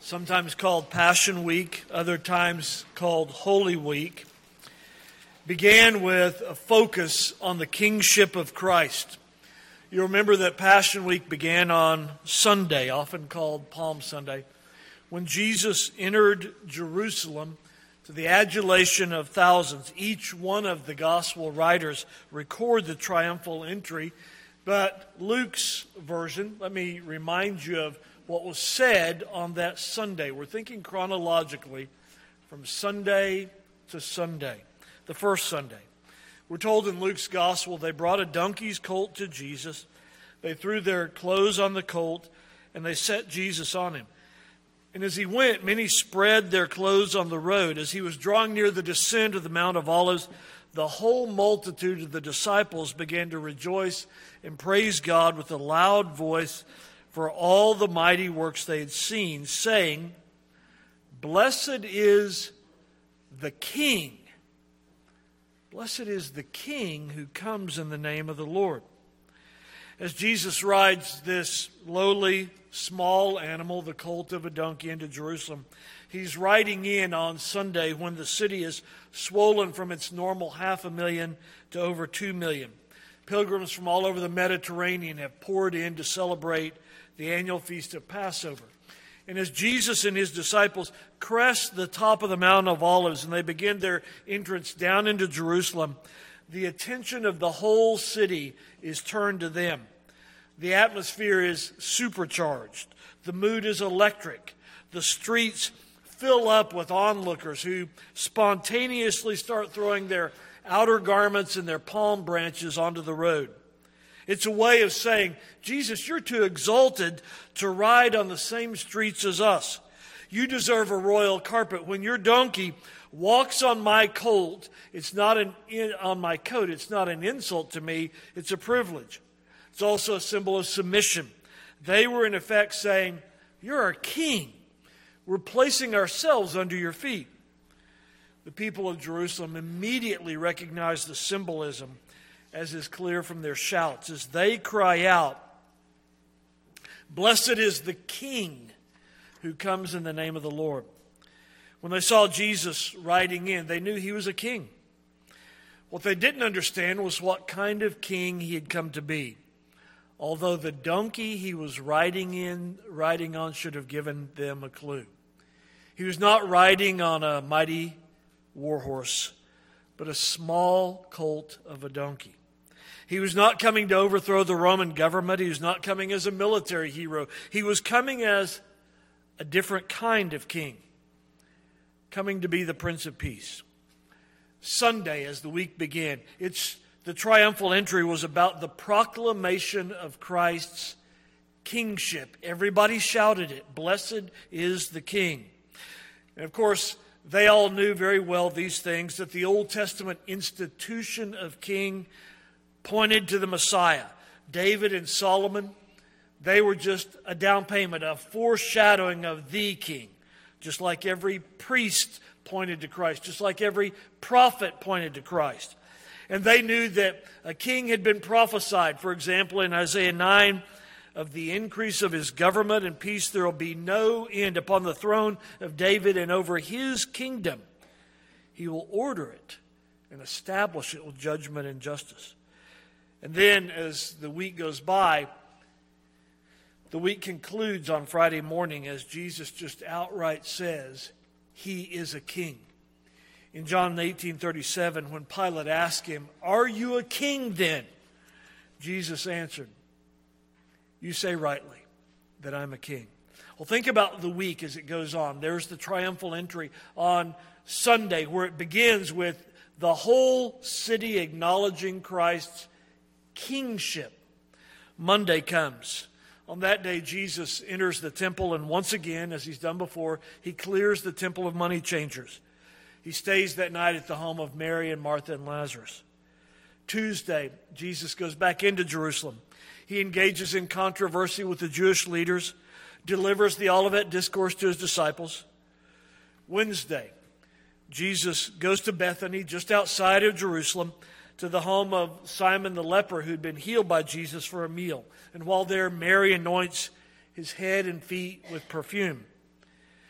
sometimes called Passion Week, other times called Holy Week, began with a focus on the kingship of Christ. You remember that Passion Week began on Sunday, often called Palm Sunday, when Jesus entered Jerusalem to the adulation of thousands. Each one of the gospel writers record the triumphal entry, but Luke's version, let me remind you of what was said on that Sunday. We're thinking chronologically from Sunday to Sunday, the first Sunday. We're told in Luke's gospel they brought a donkey's colt to Jesus. They threw their clothes on the colt, and they set Jesus on him. And as he went, many spread their clothes on the road. As he was drawing near the descent of the Mount of Olives, the whole multitude of the disciples began to rejoice and praise God with a loud voice for all the mighty works they had seen, saying, "Blessed is the King. Blessed is the King who comes in the name of the Lord." As Jesus rides this lowly, small animal, the colt of a donkey, into Jerusalem, he's riding in on Sunday when the city is swollen from its normal 500,000 to over 2 million. Pilgrims from all over the Mediterranean have poured in to celebrate the annual feast of Passover. And as Jesus and his disciples crest the top of the Mount of Olives and they begin their entrance down into Jerusalem, the attention of the whole city is turned to them. The atmosphere is supercharged. The mood is electric. The streets fill up with onlookers who spontaneously start throwing their outer garments and their palm branches onto the road. It's a way of saying, Jesus, you're too exalted to ride on the same streets as us. You deserve a royal carpet. When your donkey walks on my colt, on my coat, it's not an insult to me, it's a privilege. It's also a symbol of submission. They were in effect saying, you're our king. We're placing ourselves under your feet. The people of Jerusalem immediately recognized the symbolism, as is clear from their shouts, as they cry out, "Blessed is the King who comes in the name of the Lord." When they saw Jesus riding in, they knew he was a king. What they didn't understand was what kind of king he had come to be. Although the donkey he was riding on should have given them a clue. He was not riding on a mighty war horse, but a small colt of a donkey. He was not coming to overthrow the Roman government. He was not coming as a military hero. He was coming as a different kind of king, coming to be the Prince of Peace. Sunday, as the week began, the triumphal entry was about the proclamation of Christ's kingship. Everybody shouted it, "Blessed is the King." And of course, they all knew very well these things, that the Old Testament institution of king pointed to the Messiah. David and Solomon, they were just a down payment, a foreshadowing of the king. Just like every priest pointed to Christ, just like every prophet pointed to Christ. And they knew that a king had been prophesied, for example, in Isaiah 9, of the increase of his government and peace. There will be no end upon the throne of David and over his kingdom. He will order it and establish it with judgment and justice. And then as the week goes by, the week concludes on Friday morning as Jesus just outright says, he is a king. In John 18:37, when Pilate asked him, "Are you a king then?" Jesus answered, "You say rightly that I'm a king." Well, think about the week as it goes on. There's the triumphal entry on Sunday, where it begins with the whole city acknowledging Christ's kingship. Monday comes. On that day, Jesus enters the temple, and once again, as he's done before, he clears the temple of money changers. He stays that night at the home of Mary and Martha and Lazarus. Tuesday, Jesus goes back into Jerusalem. He engages in controversy with the Jewish leaders, delivers the Olivet Discourse to his disciples. Wednesday, Jesus goes to Bethany, just outside of Jerusalem, to the home of Simon the leper who'd been healed by Jesus for a meal. And while there, Mary anoints his head and feet with perfume.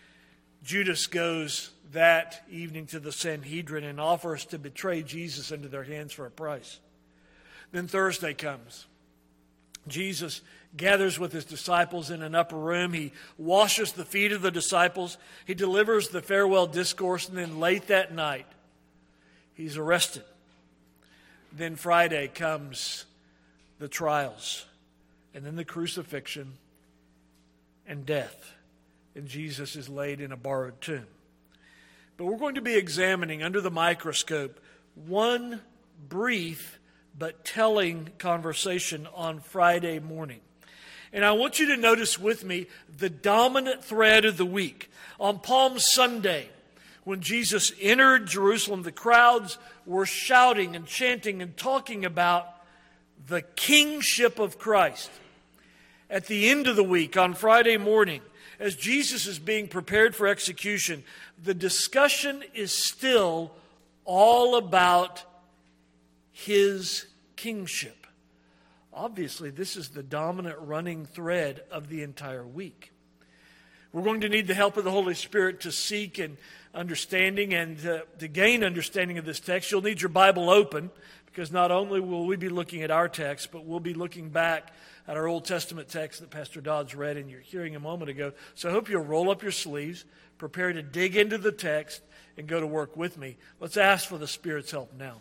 Judas goes that evening to the Sanhedrin and offers to betray Jesus into their hands for a price. Then Thursday comes. Jesus gathers with his disciples in an upper room. He washes the feet of the disciples. He delivers the farewell discourse. And then late that night, he's arrested. Then Friday comes the trials. And then the crucifixion and death. And Jesus is laid in a borrowed tomb. But we're going to be examining under the microscope one brief but telling conversation on Friday morning. And I want you to notice with me the dominant thread of the week. On Palm Sunday, when Jesus entered Jerusalem, the crowds were shouting and chanting and talking about the kingship of Christ. At the end of the week, on Friday morning, as Jesus is being prepared for execution, the discussion is still all about his kingship. Obviously, this is the dominant running thread of the entire week. We're going to need the help of the Holy Spirit to seek and understanding and to gain understanding of this text. You'll need your Bible open, because not only will we be looking at our text, but we'll be looking back at our Old Testament text that Pastor Dodds read in your hearing a moment ago. So I hope you'll roll up your sleeves, prepare to dig into the text, and go to work with me. Let's ask for the Spirit's help now.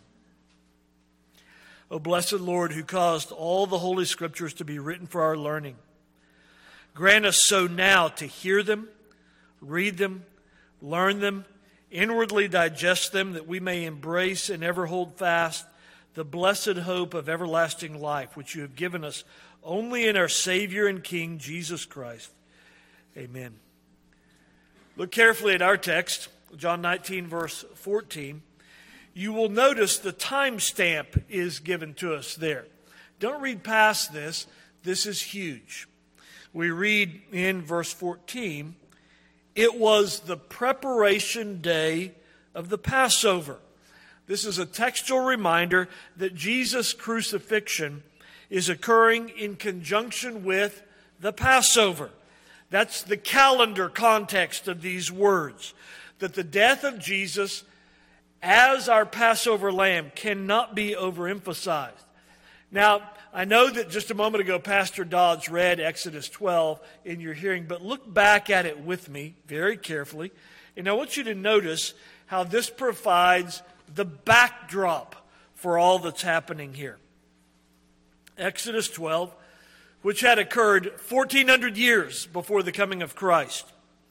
O blessed Lord, who caused all the Holy Scriptures to be written for our learning, grant us so now to hear them, read them, learn them, inwardly digest them, that we may embrace and ever hold fast the blessed hope of everlasting life, which you have given us only in our Savior and King, Jesus Christ. Amen. Look carefully at our text, John 19, verse 14. You will notice the time stamp is given to us there. Don't read past this. This is huge. We read in verse 14, it was the preparation day of the Passover. This is a textual reminder that Jesus' crucifixion is occurring in conjunction with the Passover. That's the calendar context of these words. That the death of Jesus as our Passover lamb cannot be overemphasized. Now, I know that just a moment ago Pastor Dodds read Exodus 12 in your hearing, but look back at it with me very carefully. And I want you to notice how this provides the backdrop for all that's happening here. Exodus 12, which had occurred 1,400 years before the coming of Christ.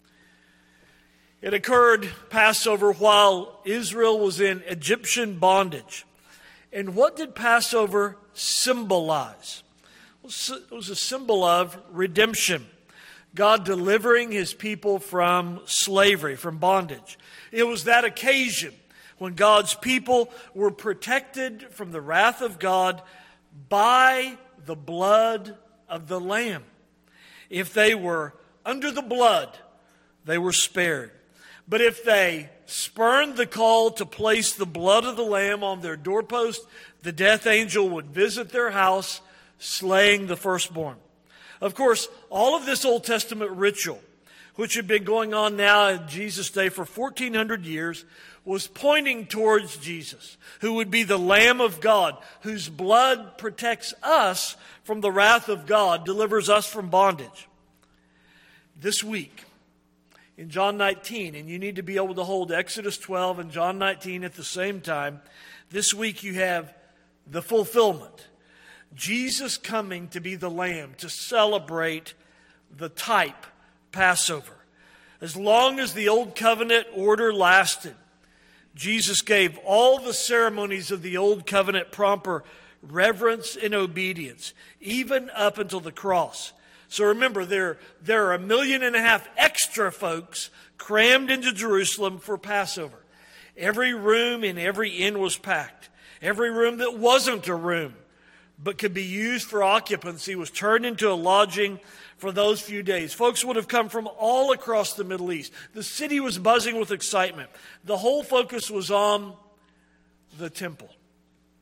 It occurred, Passover, while Israel was in Egyptian bondage. And what did Passover symbolize? It was a symbol of redemption. God delivering his people from slavery, from bondage. It was that occasion when God's people were protected from the wrath of God by the blood of the Lamb. If they were under the blood, they were spared. But if they spurned the call to place the blood of the Lamb on their doorpost, the death angel would visit their house, slaying the firstborn. Of course, all of this Old Testament ritual, which had been going on now in Jesus' day for 1,400 years, was pointing towards Jesus, who would be the Lamb of God, whose blood protects us from the wrath of God, delivers us from bondage. This week, in John 19, and you need to be able to hold Exodus 12 and John 19 at the same time, this week you have the fulfillment. Jesus coming to be the Lamb, to celebrate the type Passover. As long as the Old Covenant order lasted, Jesus gave all the ceremonies of the Old Covenant proper reverence and obedience, even up until the cross. So remember, there are 1.5 million extra folks crammed into Jerusalem for Passover. Every room in every inn was packed. Every room that wasn't a room but could be used for occupancy was turned into a lodging for those few days. Folks would have come from all across the Middle East. The city was buzzing with excitement. The whole focus was on the temple.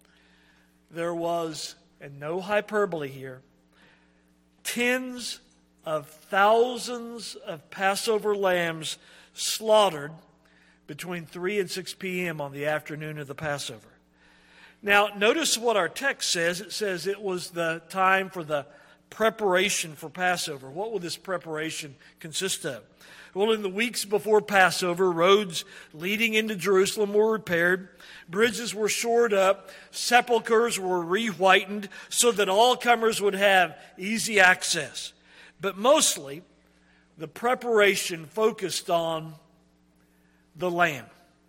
There was, and no hyperbole here, tens of thousands of Passover lambs slaughtered between 3 and 6 p.m. on the afternoon of the Passover. Now, notice what our text says. It says it was the time for the preparation for Passover. What will this preparation consist of? Well, in the weeks before Passover, roads leading into Jerusalem were repaired, bridges were shored up, sepulchres were re-whitened so that all comers would have easy access. But mostly, the preparation focused on the Lamb.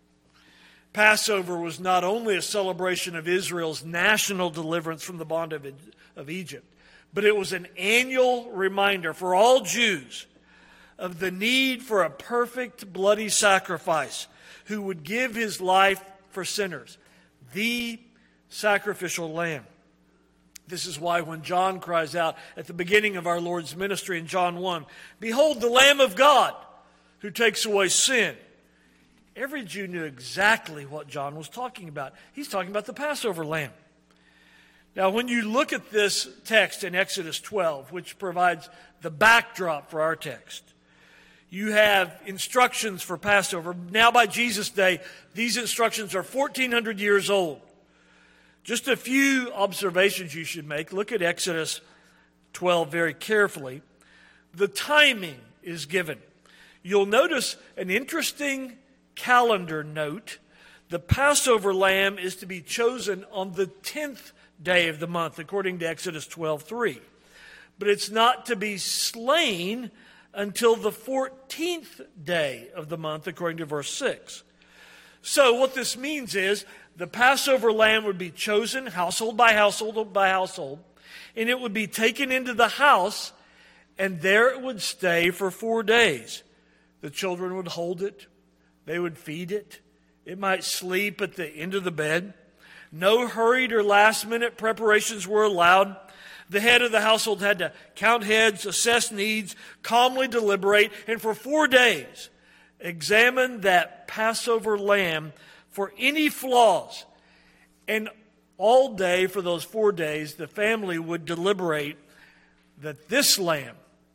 Passover was not only a celebration of Israel's national deliverance from the bondage of Egypt, but it was an annual reminder for all Jews of the need for a perfect bloody sacrifice who would give his life for sinners, the sacrificial lamb. This is why when John cries out at the beginning of our Lord's ministry in John 1, "Behold the Lamb of God who takes away sin," every Jew knew exactly what John was talking about. He's talking about the Passover lamb. Now, when you look at this text in Exodus 12, which provides the backdrop for our text, you have instructions for Passover. Now, by Jesus' day, these instructions are 1,400 years old. Just a few observations you should make. Look at Exodus 12 very carefully. The timing is given. You'll notice an interesting calendar note. The Passover lamb is to be chosen on the 10th day of the month, according to Exodus 12:3. But it's not to be slain until the 14th day of the month, according to verse 6. So what this means is the Passover lamb would be chosen household by household by household, and it would be taken into the house, and there it would stay for 4 days. The children would hold it. They would feed it. It might sleep at the end of the bed. No hurried or last-minute preparations were allowed. The head of the household had to count heads, assess needs, calmly deliberate, and for 4 days examine that Passover lamb for any flaws. And all day for those 4 days, the family would deliberate that this lamb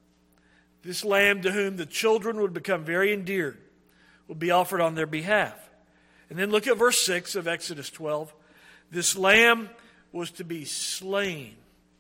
to whom the children would become very endeared, would be offered on their behalf. And then look at verse 6 of Exodus 12. This lamb was to be slain.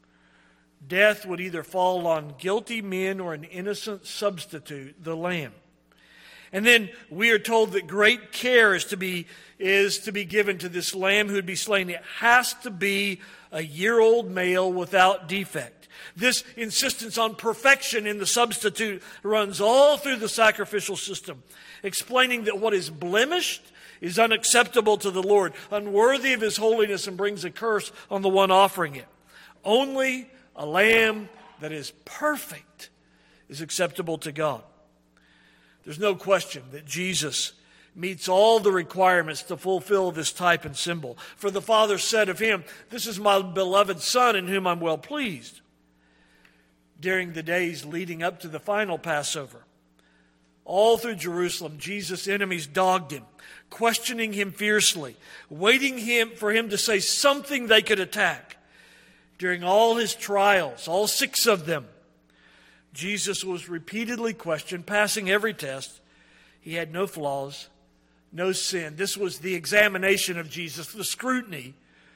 Death would either fall on guilty men or an innocent substitute, the lamb. And then we are told that great care is to be given to this lamb who would be slain. It has to be a year-old male without defect. This insistence on perfection in the substitute runs all through the sacrificial system, explaining that what is blemished is unacceptable to the Lord, unworthy of His holiness, and brings a curse on the one offering it. Only a lamb that is perfect is acceptable to God. There's no question that Jesus meets all the requirements to fulfill this type and symbol. For the Father said of Him, "This is my beloved Son in whom I'm well pleased." During the days leading up to the final Passover, all through Jerusalem, Jesus' enemies dogged Him, questioning Him fiercely, waiting for Him to say something they could attack. During all His trials, all 6 of them, Jesus was repeatedly questioned, passing every test. He had no flaws, no sin. This was the examination of Jesus, the scrutiny,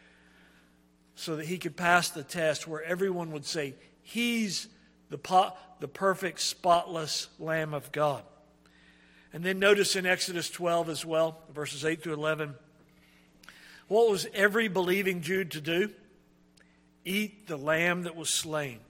so that He could pass the test where everyone would say, He's the perfect, spotless Lamb of God. And then notice in Exodus 12 as well, verses 8 through 11, what was every believing Jew to do? Eat the lamb that was slain.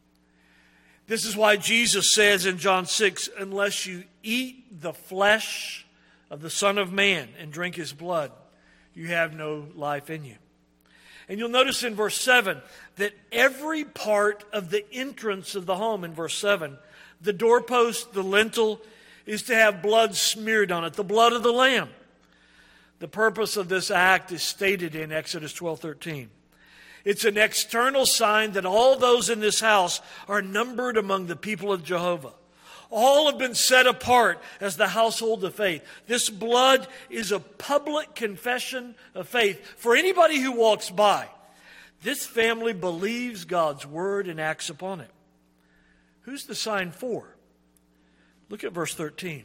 This is why Jesus says in John 6, unless you eat the flesh of the Son of Man and drink His blood, you have no life in you. And you'll notice in verse 7 that every part of the entrance of the home, in verse 7, the doorpost, the lintel, is to have blood smeared on it, the blood of the Lamb. The purpose of this act is stated in Exodus 12:13. It's an external sign that all those in this house are numbered among the people of Jehovah. All have been set apart as the household of faith. This blood is a public confession of faith for anybody who walks by. This family believes God's word and acts upon it. Who's the sign for? Look at verse 13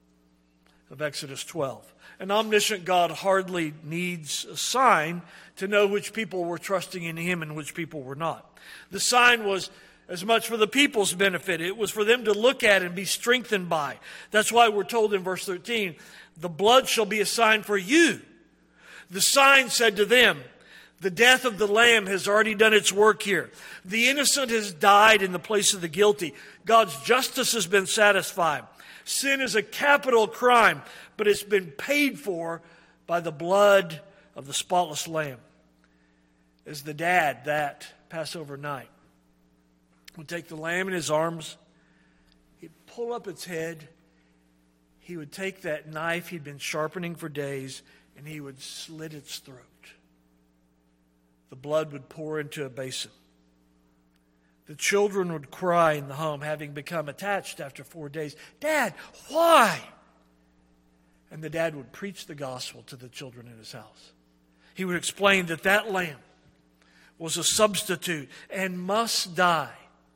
of Exodus 12. An omniscient God hardly needs a sign to know which people were trusting in him and which people were not. The sign was as much for the people's benefit. It was for them to look at and be strengthened by. That's why we're told in verse 13, the blood shall be a sign for you. The sign said to them, the death of the Lamb has already done its work here. The innocent has died in the place of the guilty. God's justice has been satisfied. Sin is a capital crime, but it's been paid for by the blood of the spotless Lamb. As the dad that Passover night would take the lamb in his arms, he'd pull up its head, he would take that knife he'd been sharpening for days, and he would slit its throat. The blood would pour into a basin. The children would cry in the home, having become attached after 4 days. Dad, why? And the dad would preach the gospel to the children in his house. He would explain that that lamb was a substitute and must die,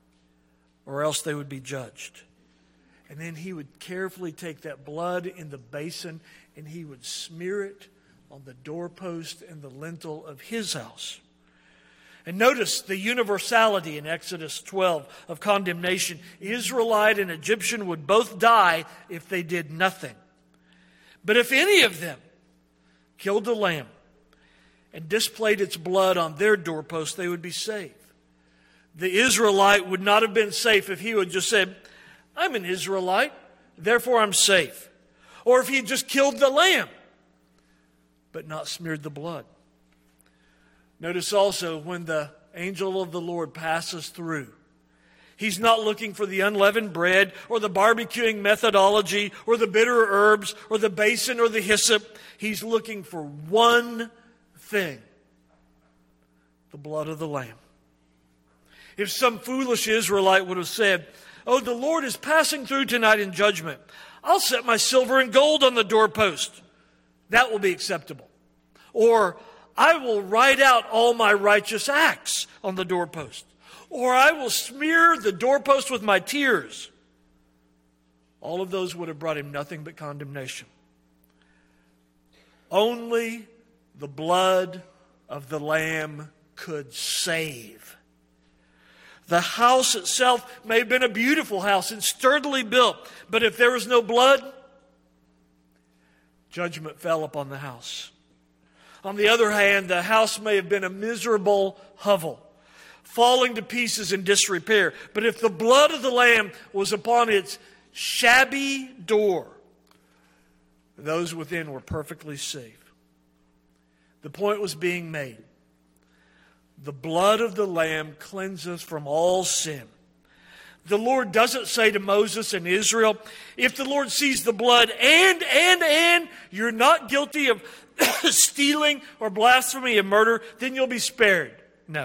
or else they would be judged. And then he would carefully take that blood in the basin and he would smear it on the doorpost and the lintel of his house. And notice the universality in Exodus 12 of condemnation. Israelite and Egyptian would both die if they did nothing. But if any of them killed a lamb and displayed its blood on their doorpost, they would be safe. The Israelite would not have been safe if he would just said, I'm an Israelite, therefore I'm safe. Or if he had just killed the lamb, but not smeared the blood. Notice also when the angel of the Lord passes through, he's not looking for the unleavened bread or the barbecuing methodology or the bitter herbs or the basin or the hyssop. He's looking for one thing, the blood of the Lamb. If some foolish Israelite would have said, oh, the Lord is passing through tonight in judgment, I'll set my silver and gold on the doorpost. That will be acceptable. Or, I will write out all my righteous acts on the doorpost. Or I will smear the doorpost with my tears. All of those would have brought him nothing but condemnation. Only the blood of the Lamb could save. The house itself may have been a beautiful house and sturdily built, but if there was no blood, judgment fell upon the house. On the other hand, the house may have been a miserable hovel, falling to pieces in disrepair. But if the blood of the Lamb was upon its shabby door, those within were perfectly safe. The point was being made. The blood of the Lamb cleanses from all sin. The Lord doesn't say to Moses and Israel, if the Lord sees the blood and you're not guilty of stealing or blasphemy and murder, then you'll be spared. No.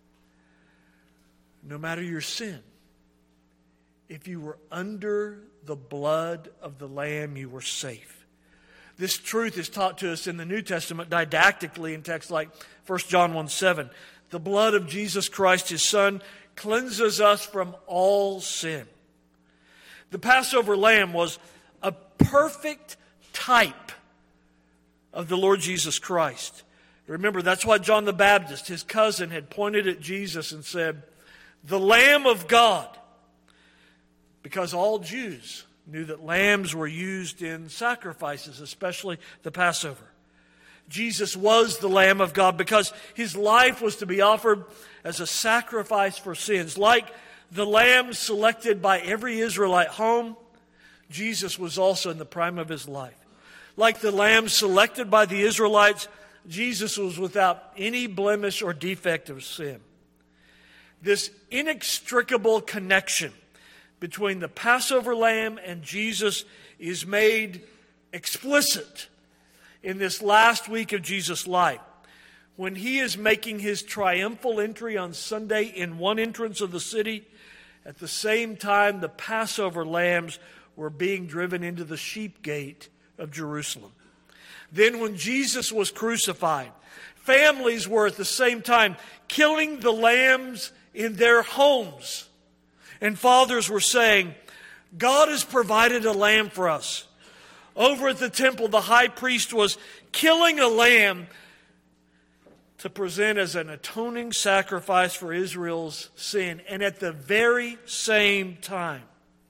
No matter your sin, if you were under the blood of the Lamb, you were safe. This truth is taught to us in the New Testament didactically in texts like 1 John 1:7. The blood of Jesus Christ, his Son, cleanses us from all sin. The Passover lamb was a perfect type of the Lord Jesus Christ. Remember, that's why John the Baptist, his cousin, had pointed at Jesus and said, the Lamb of God. Because all Jews knew that lambs were used in sacrifices, especially the Passover. Jesus was the Lamb of God because his life was to be offered as a sacrifice for sins. Like the lamb selected by every Israelite home, Jesus was also in the prime of his life. Like the lamb selected by the Israelites, Jesus was without any blemish or defect of sin. This inextricable connection between the Passover lamb and Jesus is made explicit in this last week of Jesus' life, when he is making his triumphal entry on Sunday in one entrance of the city. At the same time, the Passover lambs were being driven into the sheep gate of Jerusalem. Then when Jesus was crucified, families were at the same time killing the lambs in their homes And fathers were saying, God has provided a lamb for us. Over at the temple, the high priest was killing a lamb to present as an atoning sacrifice for Israel's sin. And at the very same time,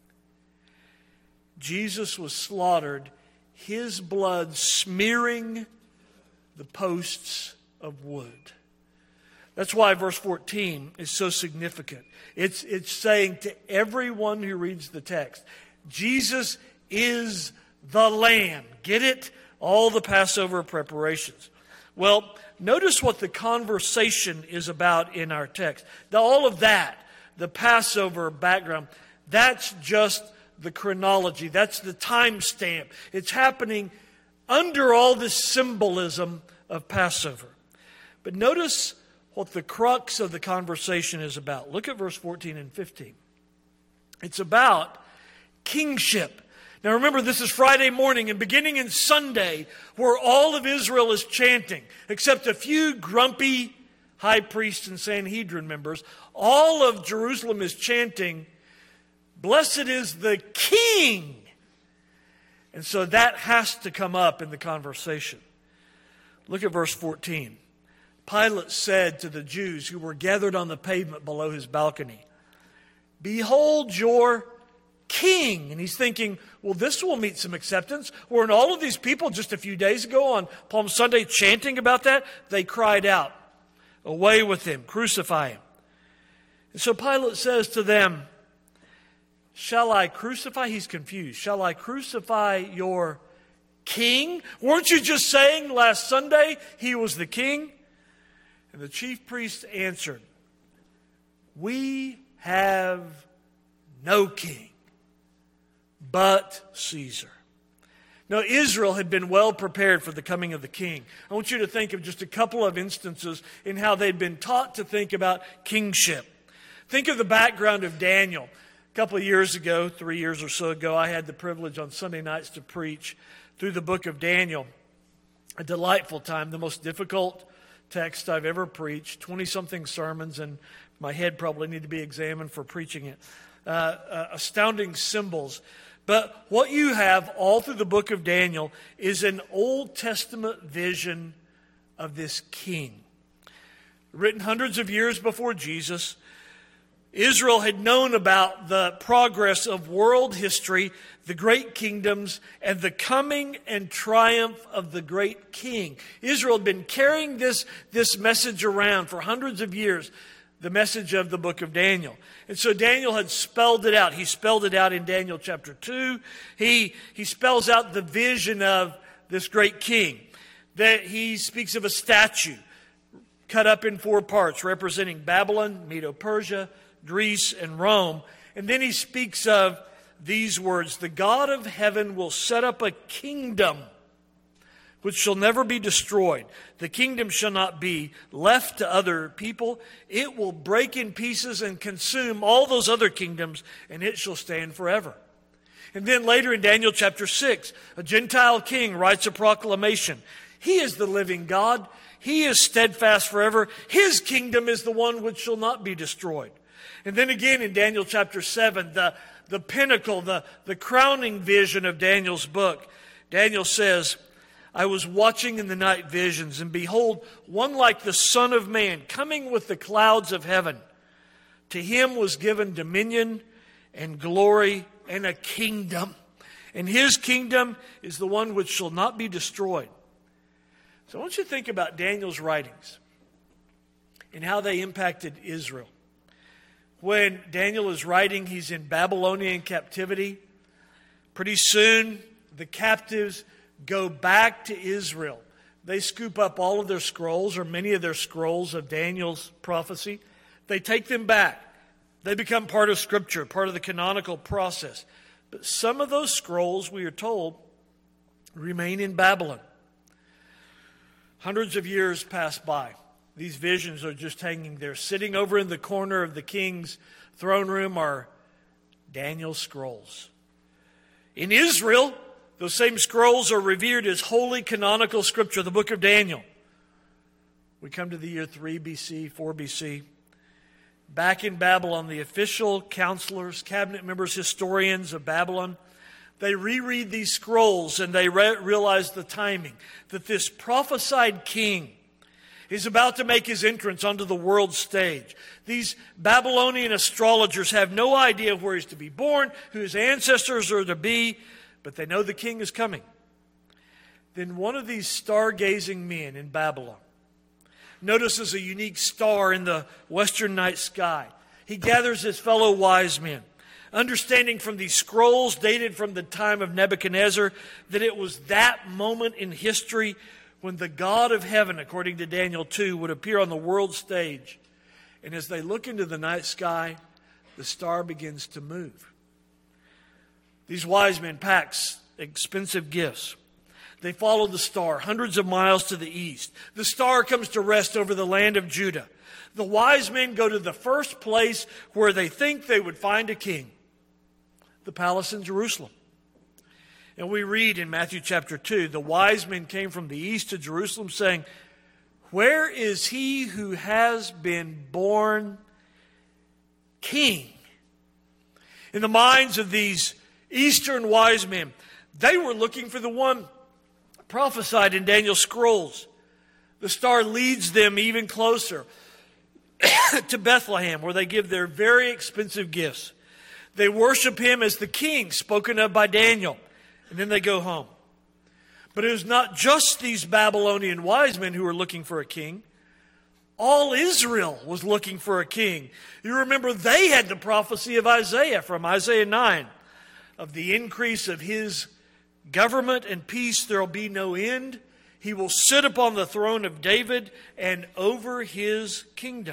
Jesus was slaughtered, his blood smearing the posts of wood. That's why verse 14 is so significant. It's saying to everyone who reads the text, Jesus is the Lamb. Get it? All the Passover preparations. Well, notice what the conversation is about in our text. Now, all of that, the Passover background, that's just the chronology. That's the timestamp. It's happening under all this symbolism of Passover. But notice what the crux of the conversation is about. Look at verse 14 and 15. It's about kingship. Now remember, this is Friday morning, and beginning in Sunday, where all of Israel is chanting, except a few grumpy high priests and Sanhedrin members, all of Jerusalem is chanting, "Blessed is the King." And so that has to come up in the conversation. Look at verse 14. Pilate said to the Jews who were gathered on the pavement below his balcony, "Behold your king." And he's thinking, well, this will meet some acceptance. Weren't all of these people just a few days ago on Palm Sunday chanting about that? They cried out, "Away with him, crucify him." And so Pilate says to them, "Shall I crucify?" He's confused. "Shall I crucify your king? Weren't you just saying last Sunday he was the king?" And the chief priests answered, "We have no king but Caesar." Now, Israel had been well prepared for the coming of the king. I want you to think of just a couple of instances in how they'd been taught to think about kingship. Think of the background of Daniel. A couple of years ago, 3 years or so ago, I had the privilege on Sunday nights to preach through the book of Daniel. A delightful time, the most difficult text I've ever preached, 20-something sermons, and my head probably need to be examined for preaching it. Astounding symbols. But what you have all through the book of Daniel is an Old Testament vision of this king. Written hundreds of years before Jesus, Israel had known about the progress of world history, the great kingdoms, and the coming and triumph of the great king. Israel had been carrying this message around for hundreds of years, the message of the book of Daniel. And so Daniel had spelled it out. He spelled it out in Daniel chapter 2. He spells out the vision of this great king. That he speaks of a statue cut up in 4 parts representing Babylon, Medo-Persia, Greece, and Rome. And then he speaks of these words, "The God of heaven will set up a kingdom which shall never be destroyed. The kingdom shall not be left to other people. It will break in pieces and consume all those other kingdoms, and it shall stand forever." And then later in Daniel chapter 6, a Gentile king writes a proclamation. He is the living God. He is steadfast forever. His kingdom is the one which shall not be destroyed. And then again in Daniel chapter 7, the pinnacle, the crowning vision of Daniel's book. Daniel says, "I was watching in the night visions, and behold, one like the Son of Man, coming with the clouds of heaven. To him was given dominion and glory and a kingdom. And his kingdom is the one which shall not be destroyed." So I want you to think about Daniel's writings and how they impacted Israel. When Daniel is writing, he's in Babylonian captivity. Pretty soon, the captives go back to Israel. They scoop up all of their scrolls, or many of their scrolls of Daniel's prophecy. They take them back. They become part of Scripture, part of the canonical process. But some of those scrolls, we are told, remain in Babylon. Hundreds of years pass by. These visions are just hanging there. Sitting over in the corner of the king's throne room are Daniel's scrolls. In Israel, those same scrolls are revered as holy canonical scripture, the book of Daniel. We come to the year 3 BC, 4 BC. back in Babylon, the official counselors, cabinet members, historians of Babylon, they reread these scrolls and they realize the timing, that this prophesied king is about to make his entrance onto the world stage. These Babylonian astrologers have no idea where he's to be born, who his ancestors are to be, but they know the king is coming. Then one of these stargazing men in Babylon notices a unique star in the western night sky. He gathers his fellow wise men, understanding from these scrolls dated from the time of Nebuchadnezzar that it was that moment in history when the God of heaven, according to Daniel 2, would appear on the world stage. And as they look into the night sky, the star begins to move. These wise men pack expensive gifts. They follow the star hundreds of miles to the east. The star comes to rest over the land of Judah. The wise men go to the first place where they think they would find a king, the palace in Jerusalem. And we read in Matthew chapter 2, the wise men came from the east to Jerusalem saying, "Where is he who has been born king?" In the minds of these eastern wise men, they were looking for the one prophesied in Daniel's scrolls. The star leads them even closer to Bethlehem, where they give their very expensive gifts. They worship him as the king spoken of by Daniel, and then they go home. But it was not just these Babylonian wise men who were looking for a king. All Israel was looking for a king. You remember they had the prophecy of Isaiah from Isaiah 9 of the increase of his government and peace. There will be no end. He will sit upon the throne of David and over his kingdom.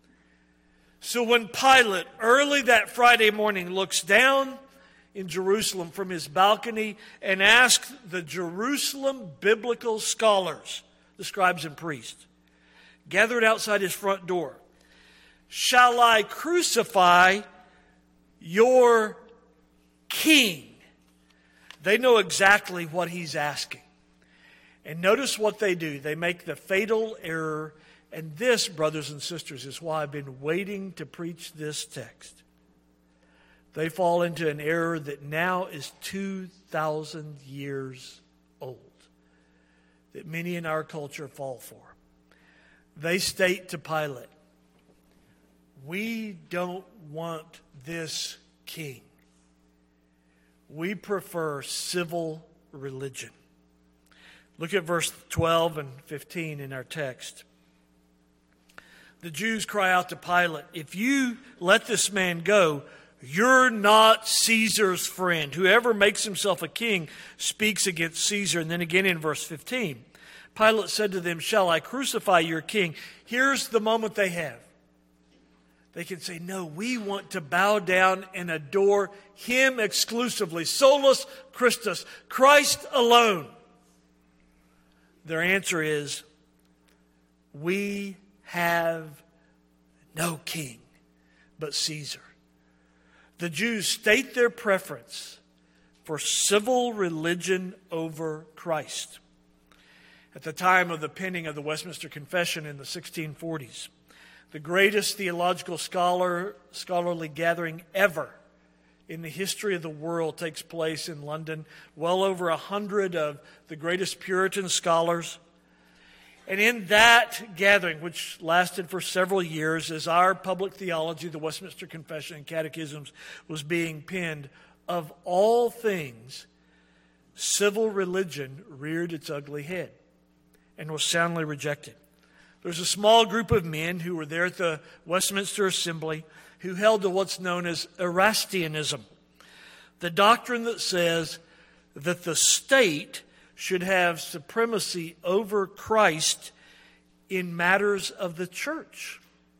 So when Pilate, early that Friday morning, looks down in Jerusalem from his balcony and asks the Jerusalem biblical scholars, the scribes and priests, gathered outside his front door, "Shall I crucify your king?" They know exactly what he's asking. And notice what they do. They make the fatal error. And this, brothers and sisters, is why I've been waiting to preach this text. They fall into an error that now is 2,000 years old, that many in our culture fall for. They state to Pilate, "We don't want this king. We prefer civil religion." Look at verse 12 and 15 in our text. The Jews cry out to Pilate, "If you let this man go, you're not Caesar's friend. Whoever makes himself a king speaks against Caesar." And then again in verse 15, Pilate said to them, "Shall I crucify your king?" Here's the moment they have. They can say, "No, we want to bow down and adore him exclusively. Solus Christus, Christ alone." Their answer is, "We have no king but Caesar." The Jews state their preference for civil religion over Christ. At the time of the penning of the Westminster Confession in the 1640s, the greatest theological scholarly gathering ever in the history of the world takes place in London. Well over 100 of the greatest Puritan scholars. And in that gathering, which lasted for several years, as our public theology, the Westminster Confession and Catechisms, was being penned, of all things, civil religion reared its ugly head and was soundly rejected. There's a small group of men who were there at the Westminster Assembly who held to what's known as Erastianism, the doctrine that says that the state should have supremacy over Christ in matters of the church.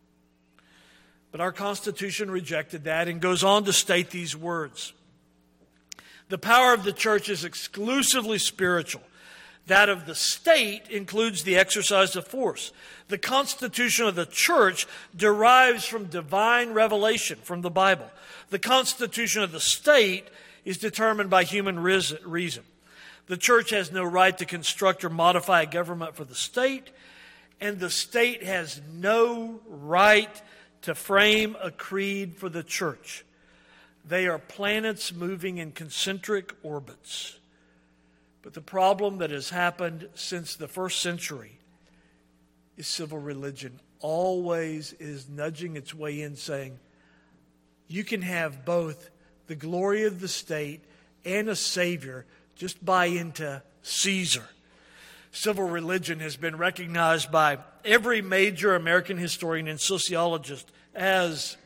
But our Constitution rejected that and goes on to state these words: "The power of the church is exclusively spiritual. That of the state includes the exercise of force. The constitution of the church derives from divine revelation, from the Bible. The constitution of the state is determined by human reason. The church has no right to construct or modify a government for the state, and the state has no right to frame a creed for the church. They are planets moving in concentric orbits. But the problem that has happened since the first century is civil religion always is nudging its way in, saying, you can have both the glory of the state and a Savior, just buy into Caesar. Civil religion has been recognized by every major American historian and sociologist as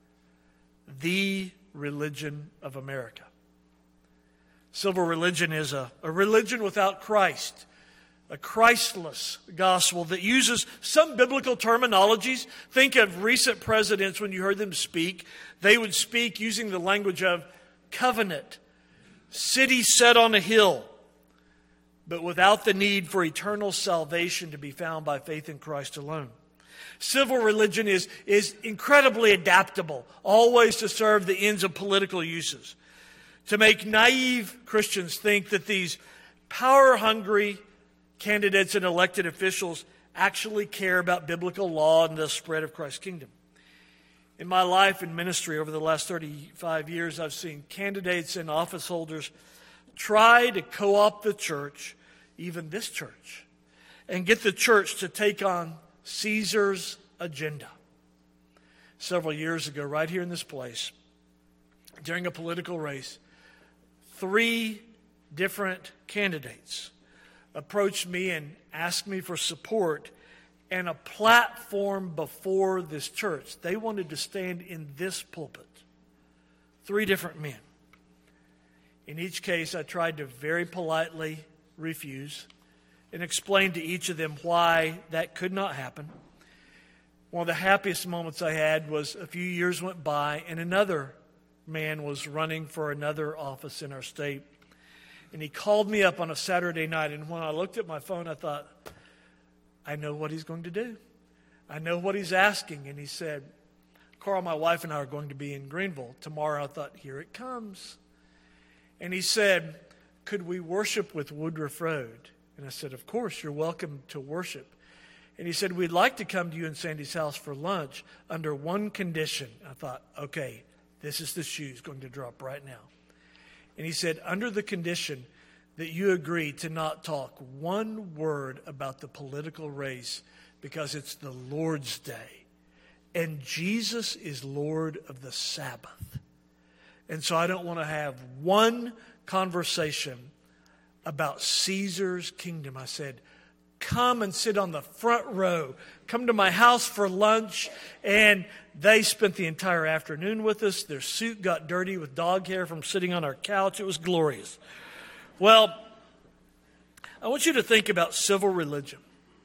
the religion of America. Civil religion is a religion without Christ, a Christless gospel that uses some biblical terminologies. Think of recent presidents when you heard them speak. They would speak using the language of covenant, city set on a hill, but without the need for eternal salvation to be found by faith in Christ alone. Civil religion is incredibly adaptable, always to serve the ends of political uses. To make naive Christians think that these power-hungry candidates and elected officials actually care about biblical law and the spread of Christ's kingdom. In my life and ministry over the last 35 years, I've seen candidates and office holders try to co-opt the church, even this church, and get the church to take on Caesar's agenda. Several years ago, right here in this place, during a political race, 3 different candidates approached me and asked me for support and a platform before this church. They wanted to stand in this pulpit. 3 different men. In each case, I tried to very politely refuse and explain to each of them why that could not happen. One of the happiest moments I had was a few years went by and another man was running for another office in our state. And he called me up on a Saturday night, and when I looked at my phone, I thought, I know what he's going to do. I know what he's asking. And he said, Carl, my wife and I are going to be in Greenville tomorrow. I thought, here it comes. And he said, could we worship with Woodruff Road? And I said, of course, you're welcome to worship. And he said, we'd like to come to you in Sandy's house for lunch under one condition. I thought, okay, this is the shoe's going to drop right now. And he said, under the condition that you agree to not talk one word about the political race because it's the Lord's Day. And Jesus is Lord of the Sabbath. And so I don't want to have one conversation about Caesar's kingdom. I said, come and sit on the front row. Come to my house for lunch. And they spent the entire afternoon with us. Their suit got dirty with dog hair from sitting on our couch. It was glorious. Well, I want you to think about civil religion.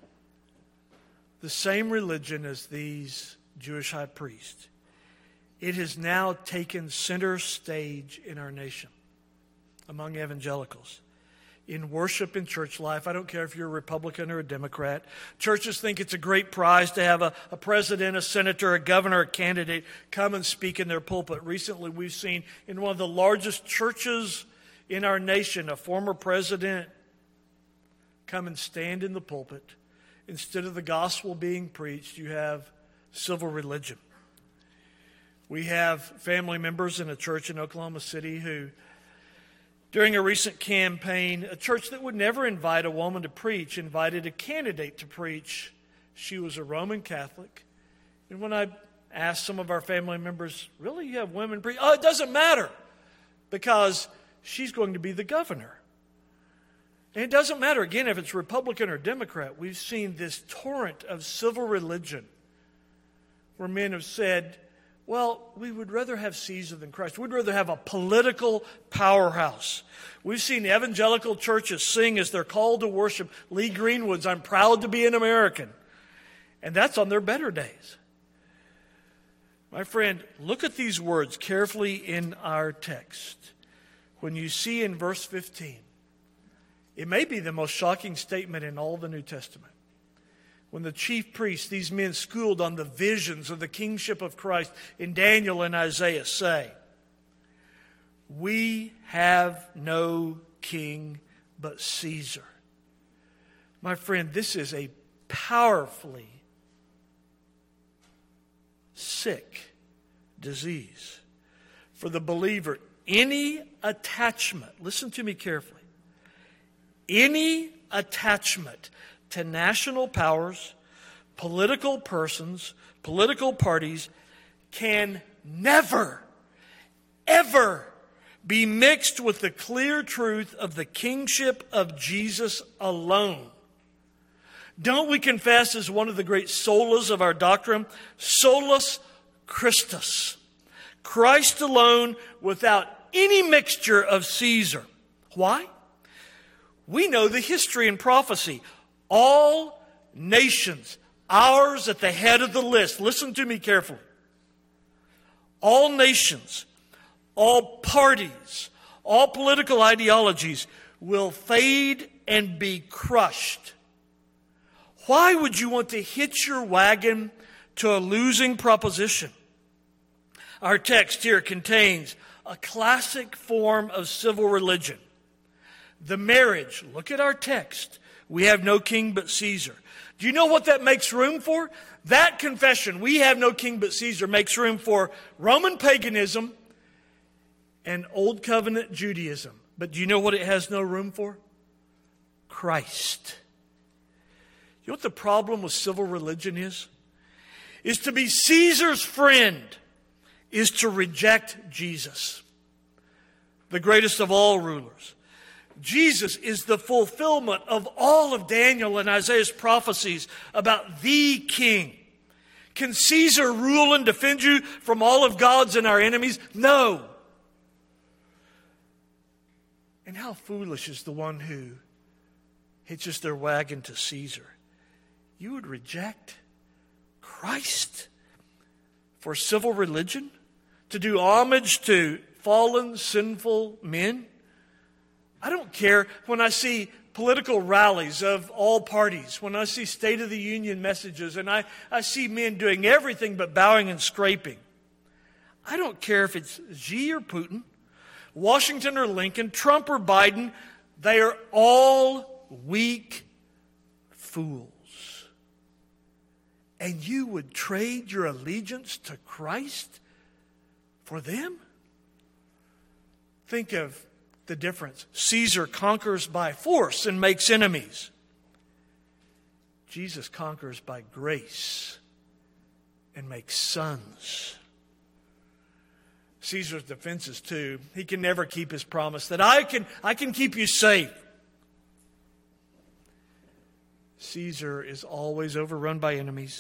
The same religion as these Jewish high priests. It has now taken center stage in our nation among evangelicals. In worship and church life, I don't care if you're a Republican or a Democrat. Churches think it's a great prize to have a president, a senator, a governor, a candidate come and speak in their pulpit. Recently, we've seen in one of the largest churches in our nation, a former president come and stand in the pulpit. Instead of the gospel being preached, you have civil religion. We have family members in a church in Oklahoma City who, during a recent campaign, a church that would never invite a woman to preach invited a candidate to preach. She was a Roman Catholic. And when I asked some of our family members, really, you have women preach? Oh, it doesn't matter because she's going to be the governor. And it doesn't matter, again, if it's Republican or Democrat. We've seen this torrent of civil religion where men have said, well, we would rather have Caesar than Christ. We'd rather have a political powerhouse. We've seen evangelical churches sing as they're called to worship Lee Greenwood's I'm Proud to Be an American. And that's on their better days. My friend, look at these words carefully in our text. When you see in verse 15, it may be the most shocking statement in all the New Testament. When the chief priests, these men schooled on the visions of the kingship of Christ in Daniel and Isaiah, say, we have no king but Caesar. My friend, this is a powerfully sick, disease. For the believer, any attachment, listen to me carefully, any attachment to national powers, political persons, political parties can never, ever be mixed with the clear truth of the kingship of Jesus alone. Don't we confess as one of the great solas of our doctrine, solus Christus, Christ alone without any mixture of Caesar. Why? We know the history and prophecy. All nations, ours at the head of the list. Listen to me carefully. All nations, all parties, all political ideologies will fade and be crushed. Why would you want to hitch your wagon to a losing proposition? Our text here contains a classic form of civil religion. The marriage, look at our text. We have no king but Caesar. Do you know what that makes room for? That confession, we have no king but Caesar, makes room for Roman paganism and Old Covenant Judaism. But do you know what it has no room for? Christ. You know what the problem with civil religion is? Is to be Caesar's friend is to reject Jesus, the greatest of all rulers. Jesus is the fulfillment of all of Daniel and Isaiah's prophecies about the king. Can Caesar rule and defend you from all of God's and our enemies? No. And how foolish is the one who hitches their wagon to Caesar. You would reject Christ for civil religion? To do homage to fallen, sinful men? I don't care when I see political rallies of all parties, when I see State of the Union messages, and I see men doing everything but bowing and scraping. I don't care if it's Xi or Putin, Washington or Lincoln, Trump or Biden. They are all weak fools. And you would trade your allegiance to Christ for them? Think of the difference. Caesar conquers by force and makes enemies. Jesus conquers by grace and makes sons. Caesar's defenses too. He can never keep his promise that I can keep you safe. Caesar is always overrun by enemies.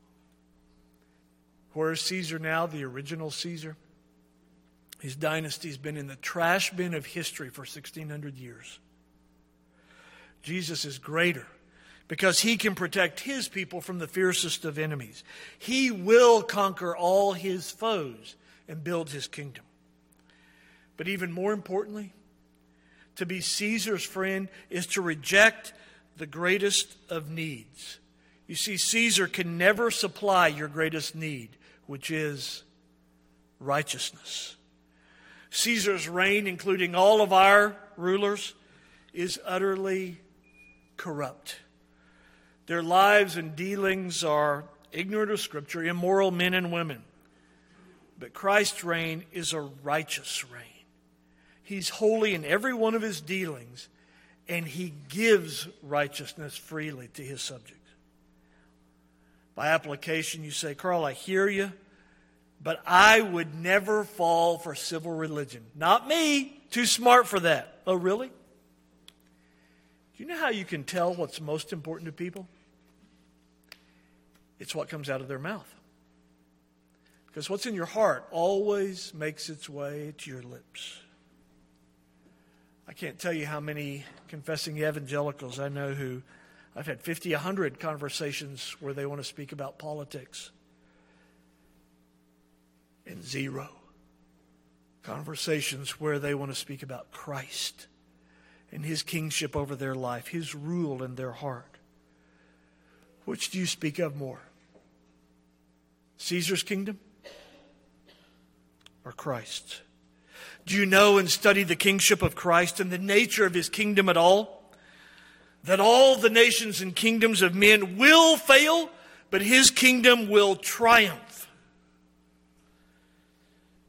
Where is Caesar now? The original Caesar. His dynasty's been in the trash bin of history for 1,600 years. Jesus is greater because he can protect his people from the fiercest of enemies. He will conquer all his foes and build his kingdom. But even more importantly, to be Caesar's friend is to reject the greatest of needs. You see, Caesar can never supply your greatest need, which is righteousness. Caesar's reign, including all of our rulers, is utterly corrupt. Their lives and dealings are ignorant of Scripture, immoral men and women. But Christ's reign is a righteous reign. He's holy in every one of his dealings, and he gives righteousness freely to his subjects. By application, you say, Carl, I hear you, but I would never fall for civil religion. Not me. Too smart for that. Oh, really? Do you know how you can tell what's most important to people? It's what comes out of their mouth. Because what's in your heart always makes its way to your lips. I can't tell you how many confessing evangelicals I know who I've had 50, 100 conversations where they want to speak about politics. And 0 conversations where they want to speak about Christ and his kingship over their life, his rule in their heart. Which do you speak of more? Caesar's kingdom or Christ's? Do you know and study the kingship of Christ and the nature of his kingdom at all? That all the nations and kingdoms of men will fail, but his kingdom will triumph.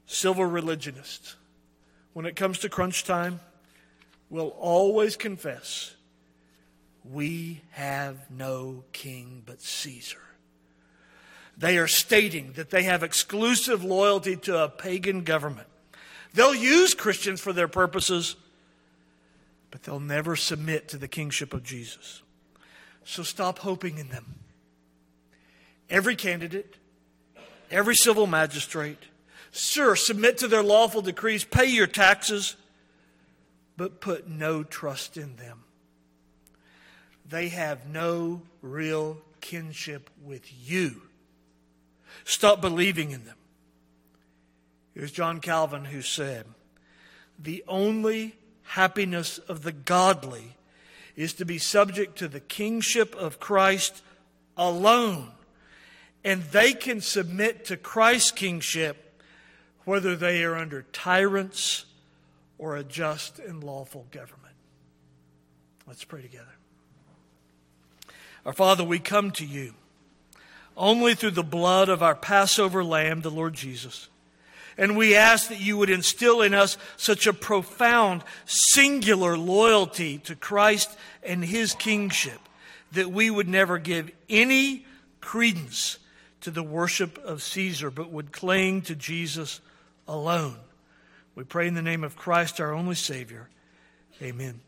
civil religionists, when it comes to crunch time, will always confess, we have no king but Caesar. They are stating that they have exclusive loyalty to a pagan government. They'll use Christians for their purposes, but they'll never submit to the kingship of Jesus. So stop hoping in them. Every candidate, every civil magistrate, sure, submit to their lawful decrees, pay your taxes, but put no trust in them. They have no real kinship with you. Stop believing in them. It was John Calvin who said, the only happiness of the godly is to be subject to the kingship of Christ alone. And they can submit to Christ's kingship whether they are under tyrants or a just and lawful government. Let's pray together. Our Father, we come to you only through the blood of our Passover Lamb, the Lord Jesus. And we ask that you would instill in us such a profound, singular loyalty to Christ and his kingship that we would never give any credence to the worship of Caesar, but would cling to Jesus alone. We pray in the name of Christ, our only Savior. Amen.